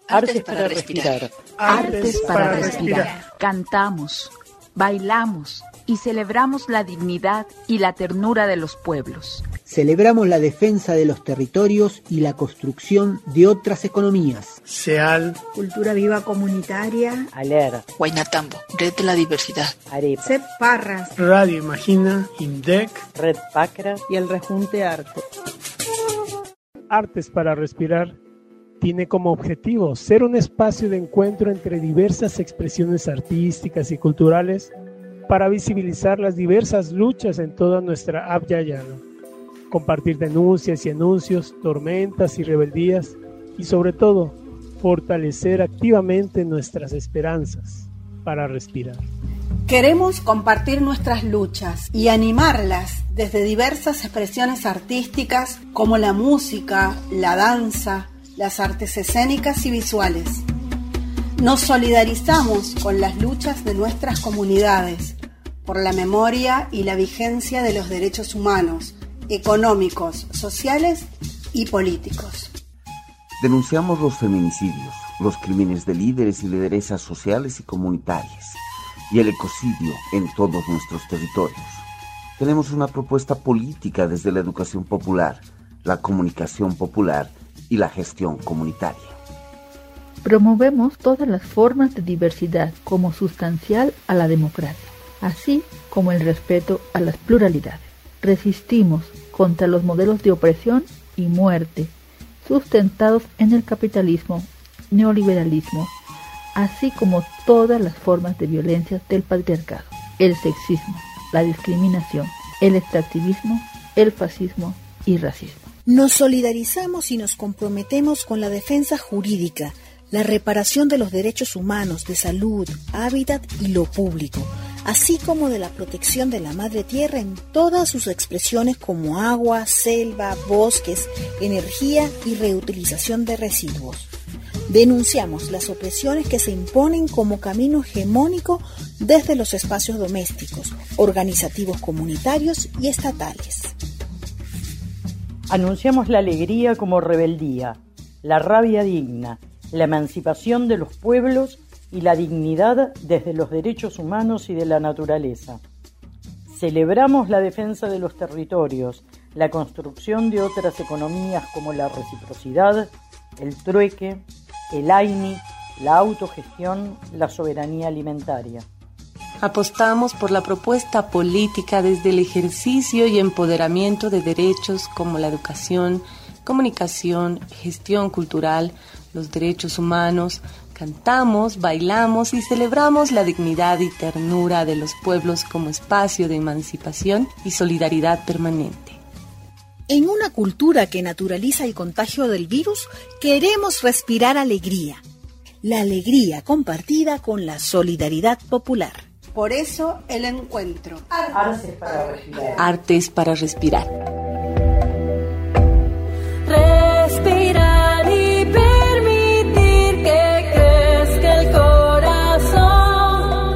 Artes para respirar. Artes para respirar. Cantamos, bailamos y celebramos la dignidad y la ternura de los pueblos. Celebramos la defensa de los territorios y la construcción de otras economías. SEAL, Cultura Viva Comunitaria, ALER, Huaynatambo, Red de la Diversidad, AREPA, CEP Parras, Radio Imagina, INDEC, Red PACRA y el Rejunte Arte. Artes para respirar tiene como objetivo ser un espacio de encuentro entre diversas expresiones artísticas y culturales para visibilizar las diversas luchas en toda nuestra Abya Yala, compartir denuncias y anuncios, tormentas y rebeldías y sobre todo fortalecer activamente nuestras esperanzas para respirar. Queremos compartir nuestras luchas y animarlas desde diversas expresiones artísticas como la música, la danza, las artes escénicas y visuales. Nos solidarizamos con las luchas de nuestras comunidades por la memoria y la vigencia de los derechos humanos, económicos, sociales y políticos. Denunciamos los feminicidios, los crímenes de líderes y lideresas sociales y comunitarias y el ecocidio en todos nuestros territorios. Tenemos una propuesta política desde la educación popular, la comunicación popular y la gestión comunitaria. Promovemos todas las formas de diversidad como sustancial a la democracia, así como el respeto a las pluralidades. Resistimos contra los modelos de opresión y muerte sustentados en el capitalismo, neoliberalismo, así como todas las formas de violencia del patriarcado, el sexismo, la discriminación, el extractivismo, el fascismo y racismo. Nos solidarizamos y nos comprometemos con la defensa jurídica, la reparación de los derechos humanos, de salud, hábitat y lo público, así como de la protección de la madre tierra en todas sus expresiones como agua, selva, bosques, energía y reutilización de residuos. Denunciamos las opresiones que se imponen como camino hegemónico desde los espacios domésticos, organizativos comunitarios y estatales. Anunciamos la alegría como rebeldía, la rabia digna, la emancipación de los pueblos y la dignidad desde los derechos humanos y de la naturaleza. Celebramos la defensa de los territorios, la construcción de otras economías como la reciprocidad, el trueque, el AINI, la autogestión, la soberanía alimentaria. Apostamos por la propuesta política desde el ejercicio y empoderamiento de derechos como la educación, comunicación, gestión cultural, los derechos humanos. Cantamos, bailamos y celebramos la dignidad y ternura de los pueblos como espacio de emancipación y solidaridad permanente. En una cultura que naturaliza el contagio del virus, queremos respirar alegría. La alegría compartida con la solidaridad popular. Por eso el encuentro. Artes para respirar. Artes para respirar. Respirar y permitir que crezca el corazón.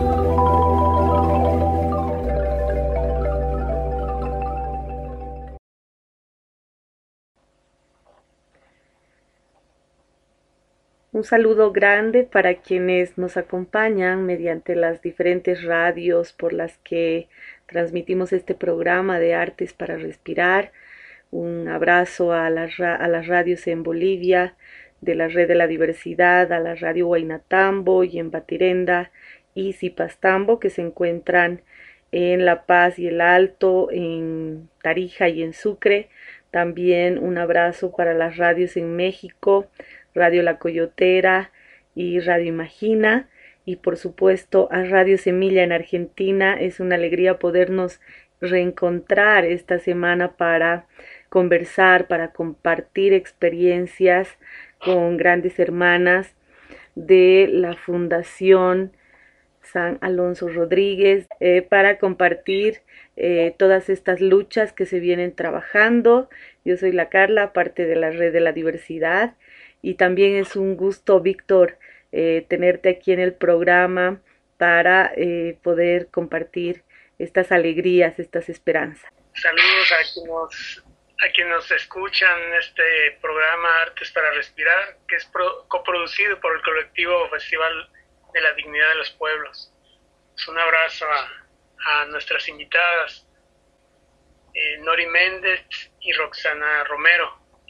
Un saludo grande para quienes nos acompañan mediante las diferentes radios por las que transmitimos este programa de Artes para Respirar. Un abrazo a las radios en Bolivia, de la Red de la Diversidad, a la Radio Huaynatambo y en Batirenda y Zipastambo, que se encuentran en La Paz y el Alto, en Tarija y en Sucre. También un abrazo para las radios en México, Radio La Coyotera y Radio Imagina, y por supuesto a Radio Semilla en Argentina. Es una alegría podernos reencontrar esta semana para conversar, para compartir experiencias con grandes hermanas de la Fundación San Alonso Rodríguez, para compartir todas estas luchas que se vienen trabajando. Yo soy la Carla, parte de la Red de la Diversidad, y también es un gusto, Víctor, tenerte aquí en el programa para poder compartir estas alegrías, estas esperanzas. Saludos a quienes a quienes nos escuchan en este programa Artes para Respirar, que es coproducido por el colectivo Festival de la Dignidad de los Pueblos. Un abrazo a nuestras invitadas, Nori Méndez y Roxana Romero.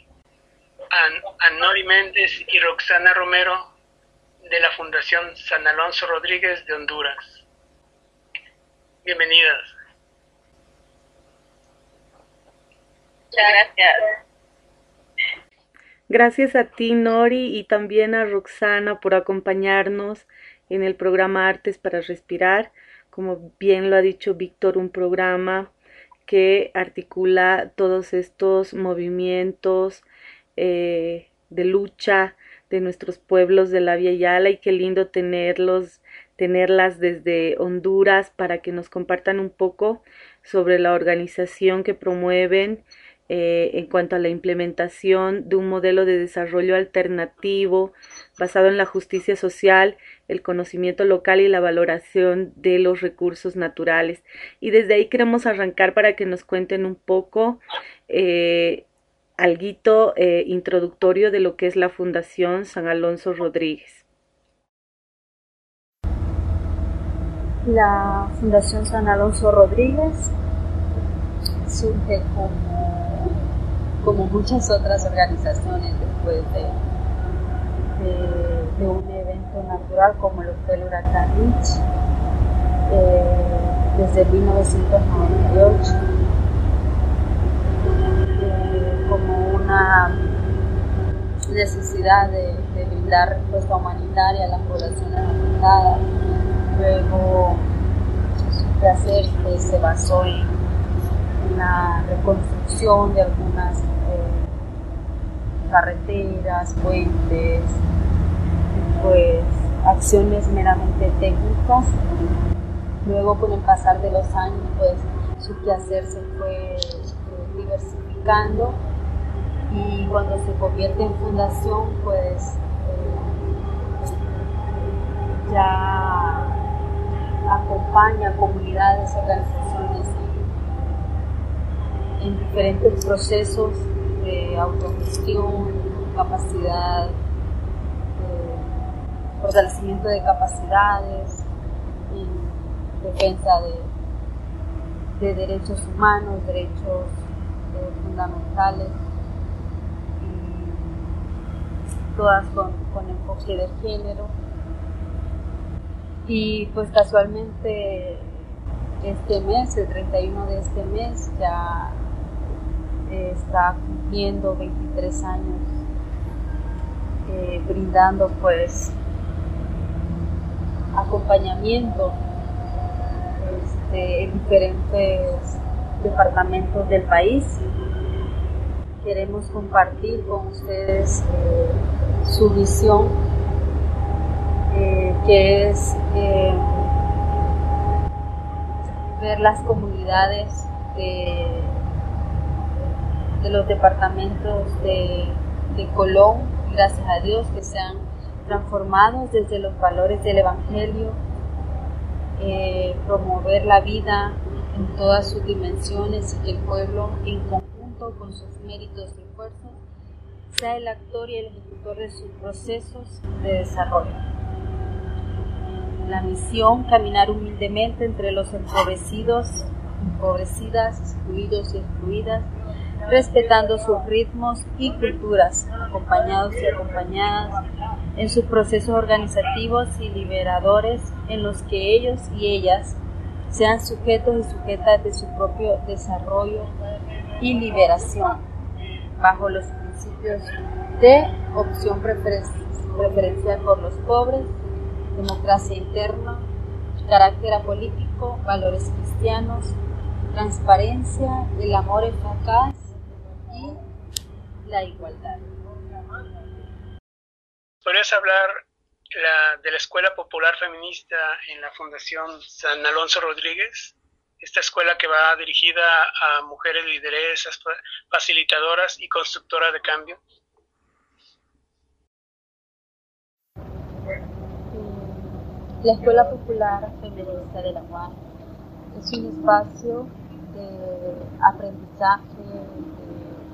A Nori Méndez y Roxana Romero de la Fundación San Alonso Rodríguez de Honduras. Bienvenidas. Muchas gracias. Gracias a ti, Nori, y también a Roxana por acompañarnos en el programa Artes para Respirar. Como bien lo ha dicho Víctor, un programa que articula todos estos movimientos de lucha de nuestros pueblos de la Via Yala, y qué lindo tenerlas desde Honduras para que nos compartan un poco sobre la organización que promueven en cuanto a la implementación de un modelo de desarrollo alternativo basado en la justicia social, el conocimiento local y la valoración de los recursos naturales. Y desde ahí queremos arrancar para que nos cuenten un poco alguito introductorio de lo que es la Fundación San Alonso Rodríguez. La Fundación San Alonso Rodríguez surge como muchas otras organizaciones después de un evento natural como lo fue el huracán Mitch, desde 1998, como una necesidad de brindar respuesta humanitaria a las poblaciones afectadas. Luego su quehacer se basó en la reconstrucción de algunas carreteras, puentes, pues acciones meramente técnicas. Luego, con el pasar de los años, pues su quehacer se fue diversificando, y cuando se convierte en fundación, pues ya acompaña a comunidades, organizaciones en diferentes procesos de autogestión, capacidad, fortalecimiento de capacidades, en defensa de derechos humanos, derechos fundamentales, y todas con enfoque de género. Y pues casualmente este mes, el 31 de este mes, ya está cumpliendo 23 años brindando pues acompañamiento en diferentes departamentos del país. Queremos compartir con ustedes su visión, que es ver las comunidades de los departamentos de Colón, gracias a Dios, que se han transformado desde los valores del Evangelio, promover la vida en todas sus dimensiones, y que el pueblo, en conjunto con sus méritos y esfuerzos, sea el actor y el ejecutor de sus procesos de desarrollo. La misión: caminar humildemente entre los empobrecidos, empobrecidas, excluidos y excluidas, respetando sus ritmos y culturas, acompañados y acompañadas en sus procesos organizativos y liberadores, en los que ellos y ellas sean sujetos y sujetas de su propio desarrollo y liberación, bajo los principios de opción preferencial por los pobres, democracia interna, carácter apolítico, valores cristianos, transparencia, el amor eficaz y la igualdad. ¿Podrías hablar de la Escuela Popular Feminista en la Fundación San Alonso Rodríguez? Esta escuela que va dirigida a mujeres lideresas, facilitadoras y constructoras de cambio. La Escuela Popular Feminista de la UAS es un espacio de aprendizaje, de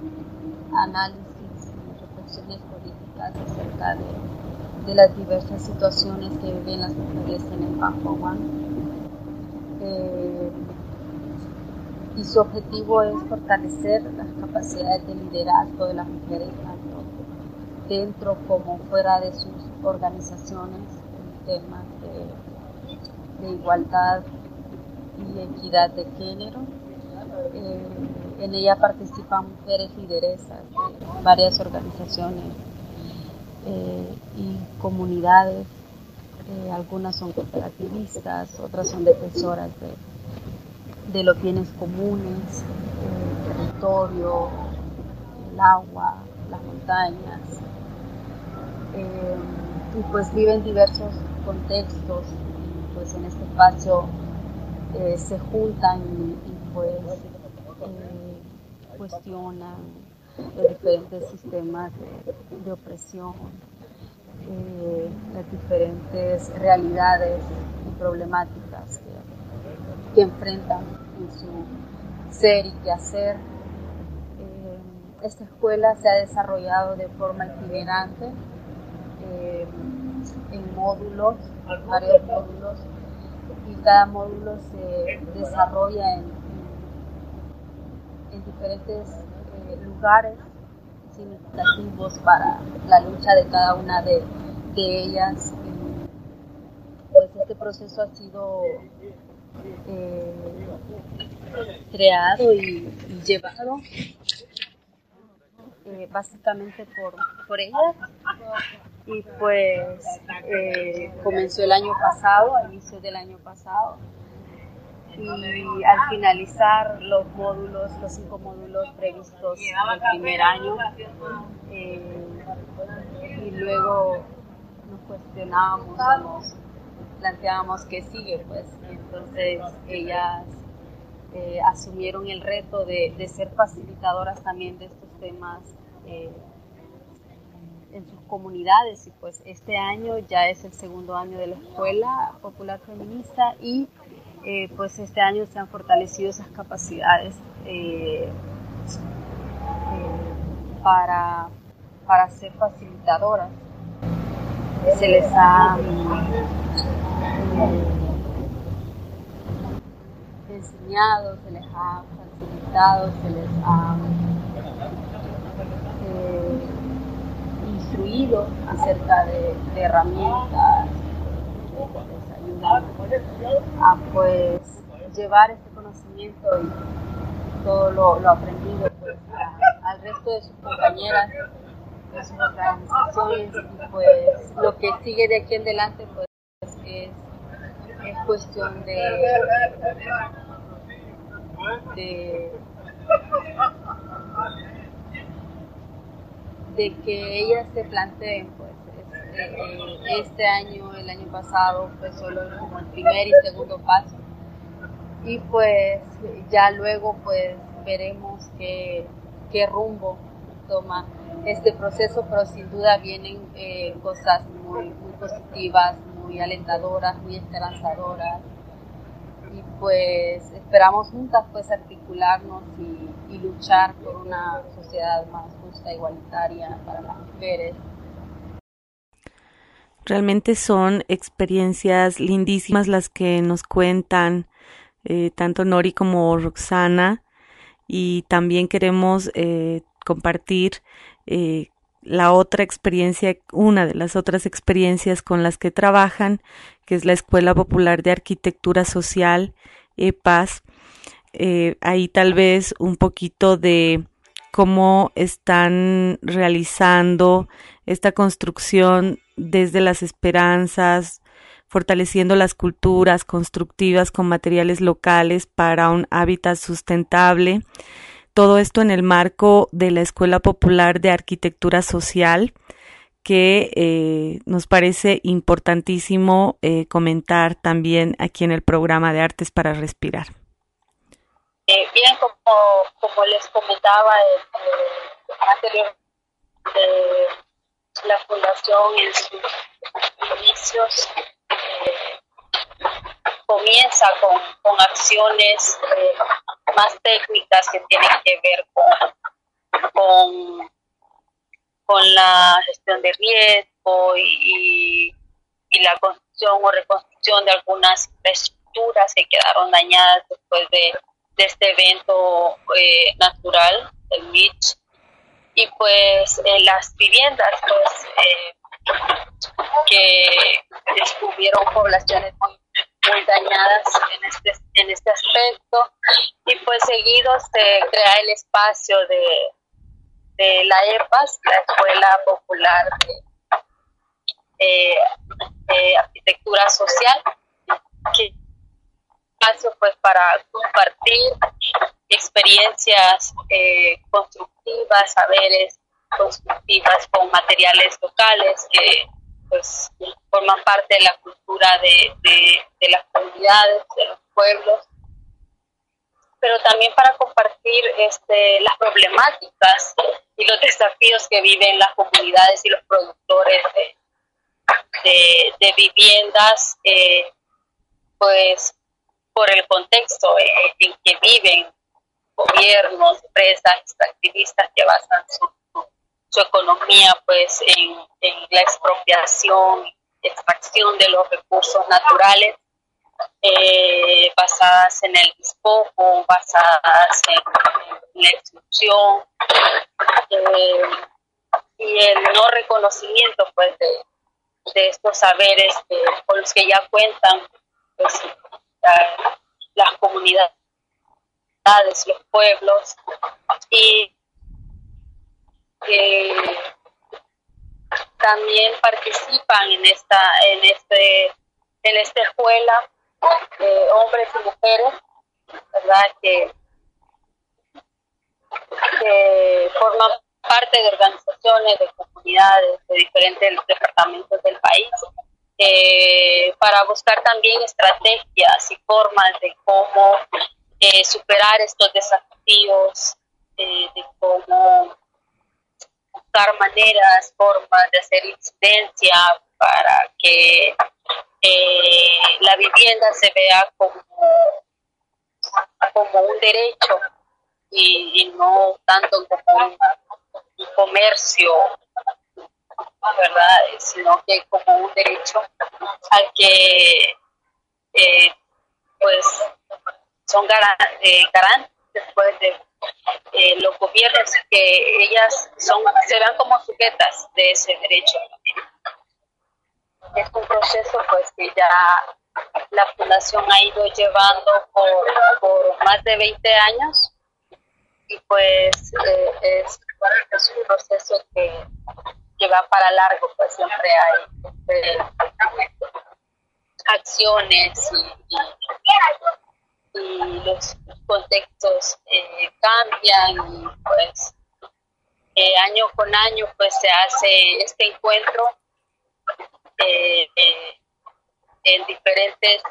análisis y reflexiones políticas acerca de las diversas situaciones que viven las mujeres en el Bajo Aguán. Y su objetivo es fortalecer las capacidades de liderazgo de las mujeres, tanto dentro como fuera de sus organizaciones, en temas de igualdad y equidad de género. En ella participan mujeres lideresas de varias organizaciones y comunidades. Algunas son cooperativistas, otras son defensoras de los bienes comunes, el territorio, el agua, las montañas. Y pues viven diversos contextos, y pues en este espacio se juntan y pues cuestionan los diferentes sistemas de opresión, las diferentes realidades y problemáticas que enfrentan en su ser y quehacer. Esta escuela se ha desarrollado de forma itinerante en módulos, varios módulos, y cada módulo se desarrolla en diferentes lugares significativos para la lucha de cada una de ellas. Pues este proceso ha sido creado y llevado básicamente por ellas, y pues comenzó el año pasado, a inicios del año pasado, y al finalizar los 5 módulos previstos el primer año, y luego nos cuestionábamos, nos planteábamos qué sigue, pues entonces ellas asumieron el reto de ser facilitadoras también de estos temas en sus comunidades, y pues este año ya es el segundo año de la Escuela Popular Feminista, y pues este año se han fortalecido esas capacidades para ser facilitadoras. Se les ha enseñado, se les ha facilitado, se les ha instruido acerca de herramientas que les ayudan a pues llevar este conocimiento y todo lo aprendido pues al resto de sus compañeras, de sus organizaciones, y pues lo que sigue de aquí en adelante pues es cuestión de que ellas se planteen, pues este año, el año pasado fue solo como el primer y segundo paso, y pues ya luego pues veremos qué rumbo toma este proceso, pero sin duda vienen cosas muy positivas, muy alentadoras, muy esperanzadoras, y pues esperamos juntas pues articularnos y luchar por una sociedad más justa, igualitaria para las mujeres. Realmente son experiencias lindísimas las que nos cuentan tanto Nori como Roxana, y también queremos compartir la otra experiencia, una de las otras experiencias con las que trabajan, que es la Escuela Popular de Arquitectura Social, EPAS. Ahí tal vez un poquito de cómo están realizando esta construcción desde las esperanzas, fortaleciendo las culturas constructivas con materiales locales para un hábitat sustentable. Todo esto en el marco de la Escuela Popular de Arquitectura Social, que nos parece importantísimo comentar también aquí en el programa de Artes para Respirar. Bien, como les comentaba anteriormente, la fundación en sus inicios comienza con acciones más técnicas que tienen que ver con con la gestión de riesgo y la construcción o reconstrucción de algunas infraestructuras que quedaron dañadas después de este evento natural, el Mitch. Y pues las viviendas que descubrieron poblaciones muy dañadas en este aspecto, y pues seguido se crea el espacio de la EPAS, la Escuela Popular de Arquitectura Social, que espacio pues para compartir experiencias constructivas, saberes constructivas con materiales locales que pues forman parte de la cultura de las comunidades, de los pueblos, pero también para compartir las problemáticas y los desafíos que viven las comunidades y los productores de viviendas, pues por el contexto en que viven gobiernos, empresas, extractivistas que basan su economía pues en la expropiación, extracción de los recursos naturales, basadas en el despojo, basadas en la exclusión, y el no reconocimiento pues de estos saberes con los que ya cuentan pues, las comunidades, los pueblos, y también participan en esta escuela hombres y mujeres, ¿verdad?, que forman parte de organizaciones, de comunidades de diferentes departamentos del país, para buscar también estrategias y formas de cómo superar estos desafíos, de cómo buscar maneras, formas de hacer incidencia para que la vivienda se vea como un derecho y no tanto como un comercio, ¿verdad?, sino que como un derecho al que pues son garantes pues, de los gobiernos, que ellas se vean como sujetas de ese derecho. Es un proceso pues que ya la fundación ha ido llevando por más de 20 años, y pues es un proceso que va para largo, pues siempre hay acciones y los contextos cambian, y pues año con año pues se hace este encuentro en diferentes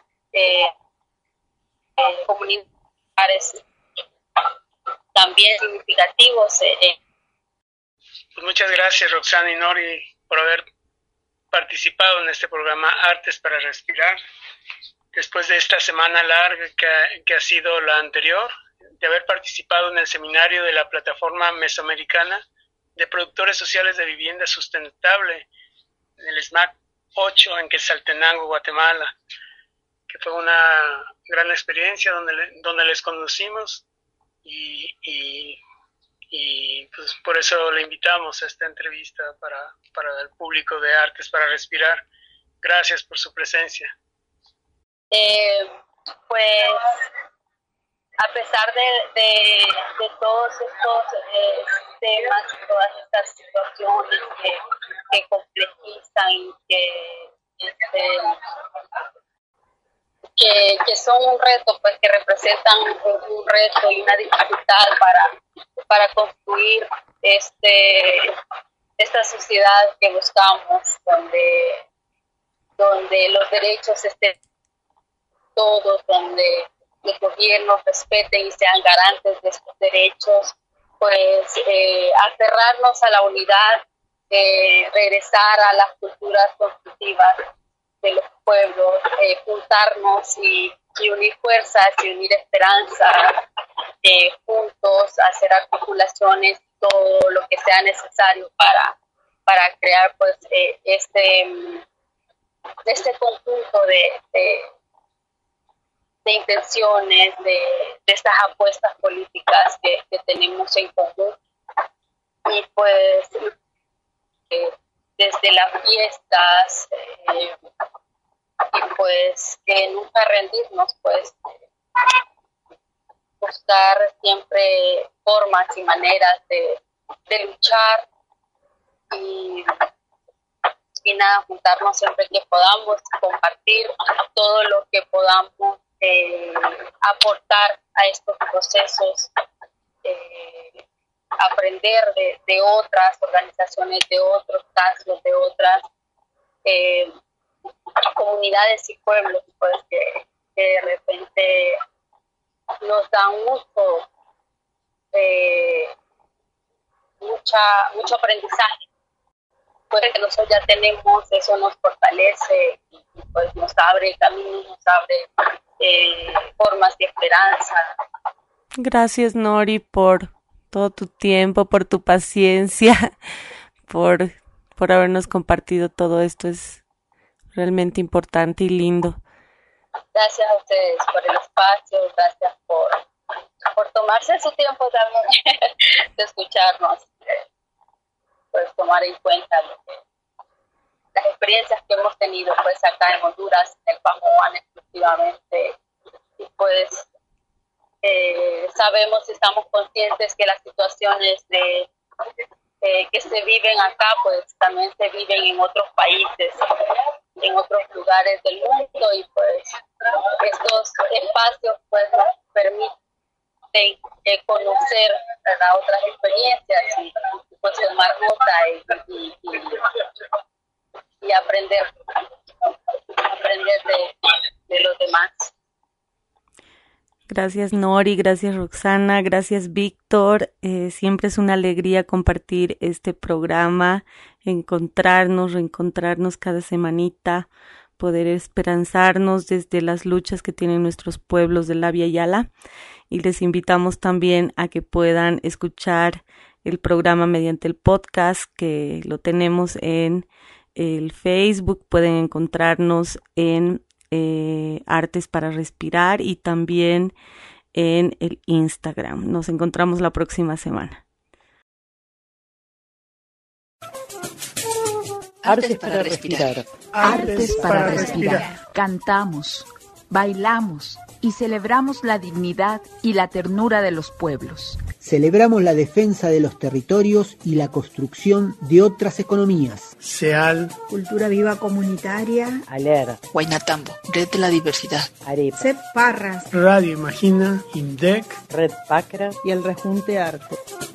comunidades también significativos. Pues muchas gracias, Roxana y Nori, por haber participado en este programa Artes para Respirar, después de esta semana larga que ha sido la anterior, de haber participado en el seminario de la Plataforma Mesoamericana de Productores Sociales de Vivienda Sustentable, en el SMAC 8 en Quetzaltenango, Guatemala, que fue una gran experiencia donde les conocimos, y pues por eso le invitamos a esta entrevista para el público de Artes para Respirar. Gracias por su presencia. Pues a pesar de todos estos temas, todas estas situaciones que complejizan, que son un reto, pues que representan un reto y una dificultad para construir esta sociedad que buscamos, donde los derechos estén todos, donde los gobiernos respeten y sean garantes de estos derechos, pues aferrarnos a la unidad, regresar a las culturas constructivas de los pueblos, juntarnos y unir fuerzas y unir esperanza, juntos hacer articulaciones todo lo que sea necesario para crear pues este conjunto de intenciones, de estas apuestas políticas que tenemos en común. Y pues desde las fiestas y pues que nunca rendirnos, pues buscar siempre formas y maneras de luchar y nada, juntarnos siempre que podamos, compartir todo lo que podamos aportar a estos procesos, aprender de otras organizaciones, de otros casos, de otras comunidades y pueblos, pues que de repente nos dan mucho aprendizaje. Pues que nosotros ya tenemos, eso nos fortalece y pues nos abre caminos, nos abre formas de esperanza. Gracias, Nori, por todo tu tiempo, por tu paciencia, por habernos compartido todo esto. Es realmente importante y lindo. Gracias a ustedes por el espacio, gracias por tomarse su tiempo también de escucharnos, pues tomar en cuenta las experiencias que hemos tenido pues acá en Honduras, en el Pamuán exclusivamente, y pues sabemos y estamos conscientes que las situaciones que se viven acá pues también se viven en otros países, en otros lugares del mundo, y pues estos espacios pues nos permiten conocer otras experiencias y pues tomar nota y aprender de los demás. Gracias, Nori, gracias, Roxana, gracias, Víctor. Siempre es una alegría compartir este programa, reencontrarnos cada semanita, poder esperanzarnos desde las luchas que tienen nuestros pueblos de la Via Yala. Y les invitamos también a que puedan escuchar el programa mediante el podcast, que lo tenemos en el Facebook. Pueden encontrarnos en Artes para Respirar y también en el Instagram. Nos encontramos la próxima semana. Artes para respirar. Artes para respirar. Cantamos, bailamos y celebramos la dignidad y la ternura de los pueblos. Celebramos la defensa de los territorios y la construcción de otras economías. SEAL, Cultura Viva Comunitaria, ALER, Huaynatambo, Red de la Diversidad, AREPA, CEP Parras, Radio Imagina, INDEC, Red Pacra y el Rejunte Arte.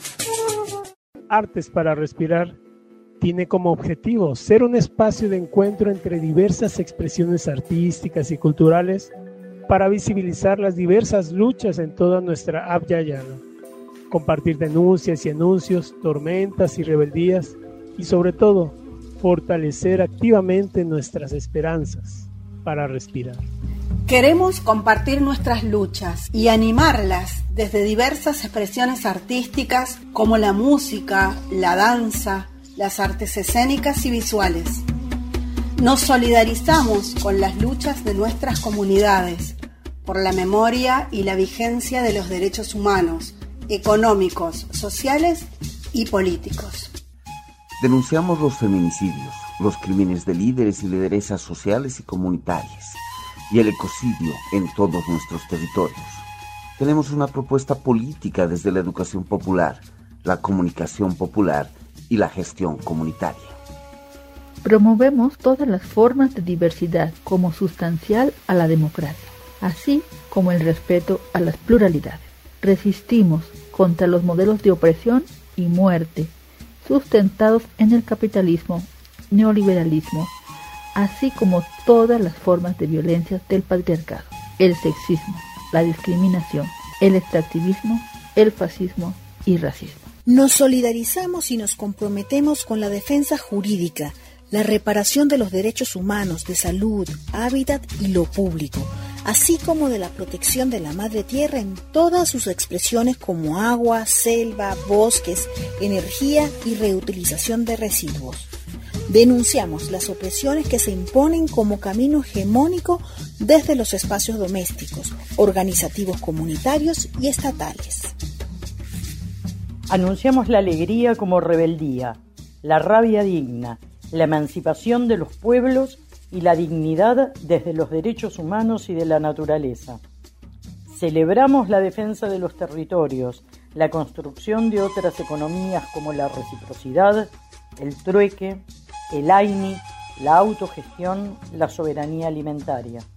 Artes para Respirar tiene como objetivo ser un espacio de encuentro entre diversas expresiones artísticas y culturales para visibilizar las diversas luchas en toda nuestra Abya Yala, compartir denuncias y anuncios, tormentas y rebeldías, y sobre todo, fortalecer activamente nuestras esperanzas para respirar. Queremos compartir nuestras luchas y animarlas desde diversas expresiones artísticas como la música, la danza, las artes escénicas y visuales. Nos solidarizamos con las luchas de nuestras comunidades por la memoria y la vigencia de los derechos humanos, económicos, sociales y políticos. Denunciamos los feminicidios, los crímenes de líderes y lideresas sociales y comunitarias y el ecocidio en todos nuestros territorios. Tenemos una propuesta política desde la educación popular, la comunicación popular y la gestión comunitaria. Promovemos todas las formas de diversidad como sustancial a la democracia, así como el respeto a las pluralidades. Resistimos contra los modelos de opresión y muerte sustentados en el capitalismo, neoliberalismo, así como todas las formas de violencia del patriarcado, el sexismo, la discriminación, el extractivismo, el fascismo y racismo. Nos solidarizamos y nos comprometemos con la defensa jurídica, la reparación de los derechos humanos, de salud, hábitat y lo público, así como de la protección de la madre tierra en todas sus expresiones como agua, selva, bosques, energía y reutilización de residuos. Denunciamos las opresiones que se imponen como camino hegemónico desde los espacios domésticos, organizativos comunitarios y estatales. Anunciamos la alegría como rebeldía, la rabia digna, la emancipación de los pueblos y la dignidad desde los derechos humanos y de la naturaleza. Celebramos la defensa de los territorios, la construcción de otras economías como la reciprocidad, el trueque, el AINI, la autogestión, la soberanía alimentaria.